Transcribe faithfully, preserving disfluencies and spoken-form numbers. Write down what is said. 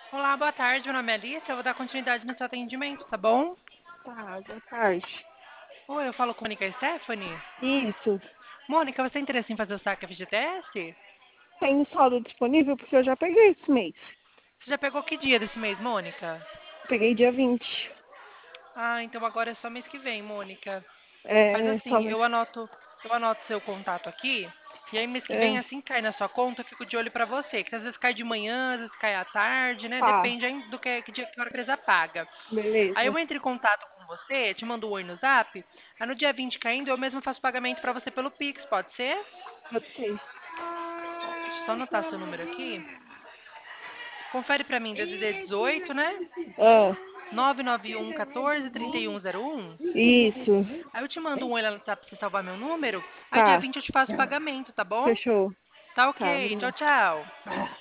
Olá, boa tarde. Meu nome é Alice. Eu vou dar continuidade no seu atendimento, tá bom? Tá, boa tarde. Oi, eu falo com a Mônica Stephanie. Isso. Mônica, você tem interesse em fazer o saque F G T S? Tem saldo disponível porque eu já peguei esse mês. Você já pegou que dia desse mês, Mônica? Peguei dia vinte. Ah, então agora é só mês que vem, Mônica. Faz É, só. assim, eu anoto, eu anoto seu contato aqui, e aí mês que vem, É, assim que cai na sua conta, eu fico de olho pra você, que às vezes cai de manhã, às vezes cai à tarde, né? tá, Depende aí do que, que dia que a empresa paga. Aí beleza. eu entro em contato com você, te mando um oi no Zap, aí no dia vinte caindo, eu mesmo faço pagamento pra você pelo Pix, pode ser? Pode ser. Ó, deixa eu só anotar seu número aqui. Confere pra mim, D D D dezoito, né? Ah, nove nove um quatorze trinta e um zero um. isso. Aí eu te mando um oi lá no WhatsApp pra você salvar meu número. Aí dia Tá, vinte eu te faço o pagamento, tá bom? fechou. Tá Tá, ok. Tchau, obrigada. tchau.